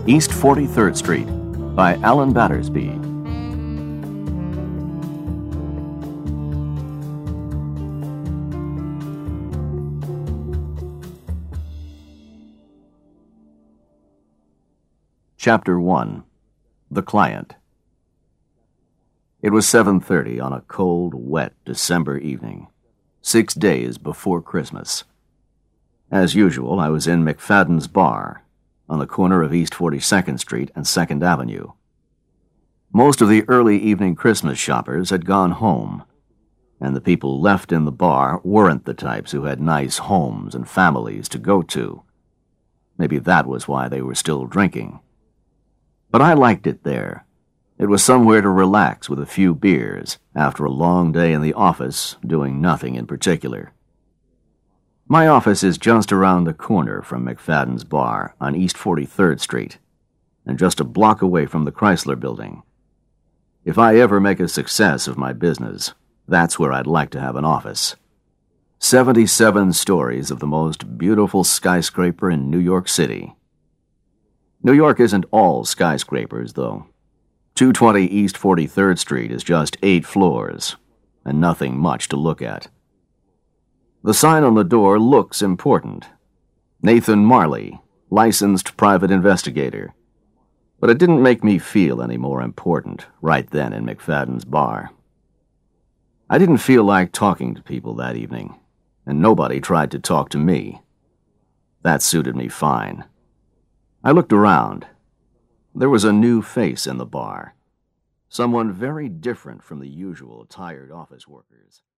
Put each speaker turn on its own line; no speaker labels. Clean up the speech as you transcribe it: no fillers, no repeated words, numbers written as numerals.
East 43rd Street by Alan Battersby. Chapter 1. The Client. It was 7:30 on a cold, wet December evening, 6 days before Christmas. As usual, I was in McFadden's Bar, on the corner of East 42nd Street and 2nd Avenue. Most of the early evening Christmas shoppers had gone home, and the people left in the bar weren't the types who had nice homes and families to go to. Maybe that was why they were still drinking. But I liked it there. It was somewhere to relax with a few beers after a long day in the office doing nothing in particular. My office is just around the corner from McFadden's Bar on East 43rd Street, and just a block away from the Chrysler Building. If I ever make a success of my business, that's where I'd like to have an office. 77 stories of the most beautiful skyscraper in New York City. New York isn't all skyscrapers, though. 220 East 43rd Street is just 8 floors, and nothing much to look at. The sign on the door looks important. Nathan Marley, licensed private investigator. But it didn't make me feel any more important right then in McFadden's Bar. I didn't feel like talking to people that evening, and nobody tried to talk to me. That suited me fine. I looked around. There was a new face in the bar. Someone very different from the usual tired office workers.